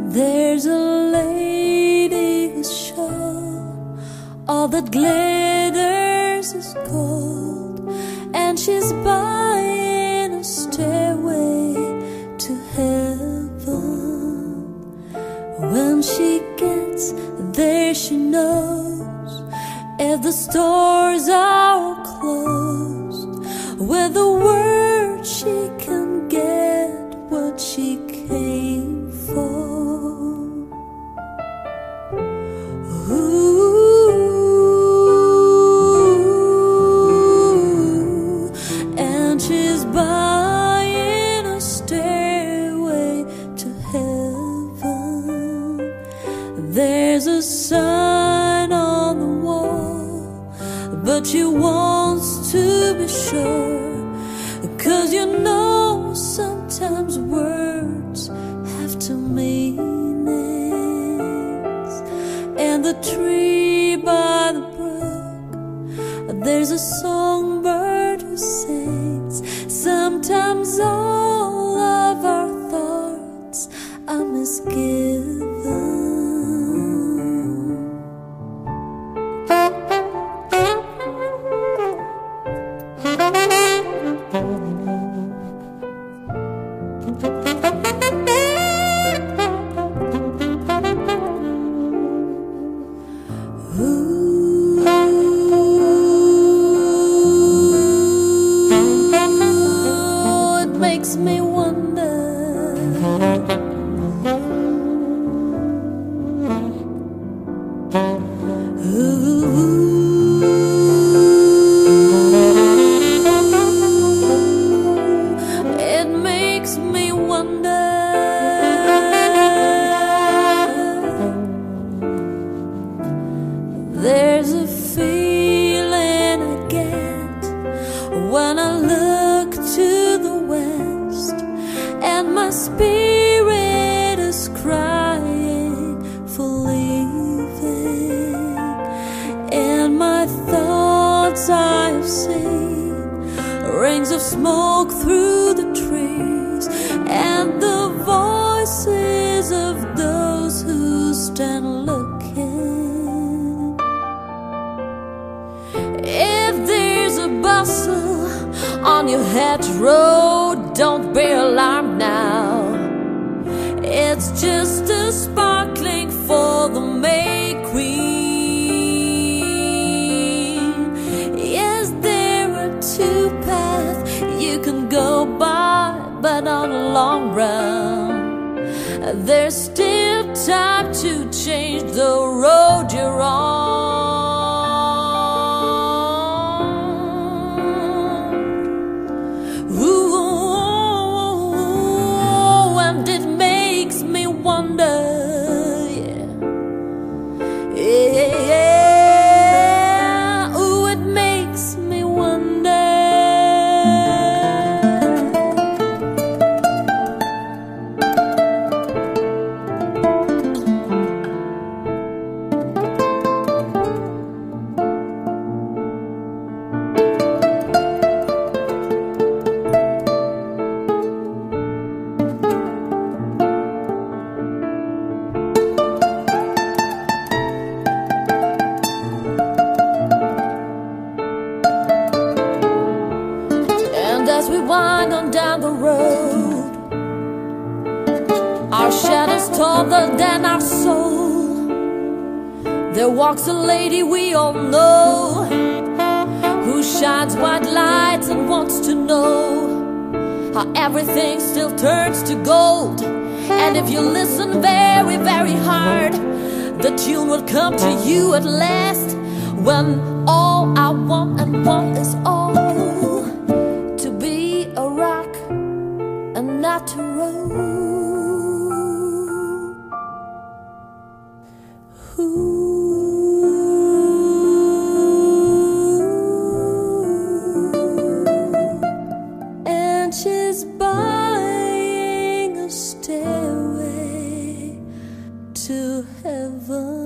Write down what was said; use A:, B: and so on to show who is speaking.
A: There's a lady who's sure all that glitters is gold, and she's buying a stairway to heaven. When she gets there, she knows if the stores are closed, with the word she can get what she came for. Ooh, and she's buying a stairway to heaven. There's a sign on the wall, but she wants to be sure, 'cause you know sometimes words have two meanings. And the tree by the brook, there's a songbird who sings. Sometimes all of our thoughts are misgiven. Makes me wonder. It makes me wonder. There's a feeling I get when I look to the west, and my spirit is crying for leaving. In my thoughts I have seen rings of smoke through the trees, and the voices of those who stand looking. If there's a bustle on your hedgerow, don't be alarmed now. It's just a sparkling for the May Queen. Yes, there are two paths you can go by, but on the long run, there's still time to change the road you're on. Wonder, yeah, yeah, yeah. Ooh, it makes me wonder. As we wind on down the road, our shadows taller than our soul. There walks a lady we all know, who shines white lights and wants to know how everything still turns to gold. And if you listen very, very hard, the tune will come to you at last, when all I want and want is all to be a rock and not to roll. And she's buying a stairway to heaven.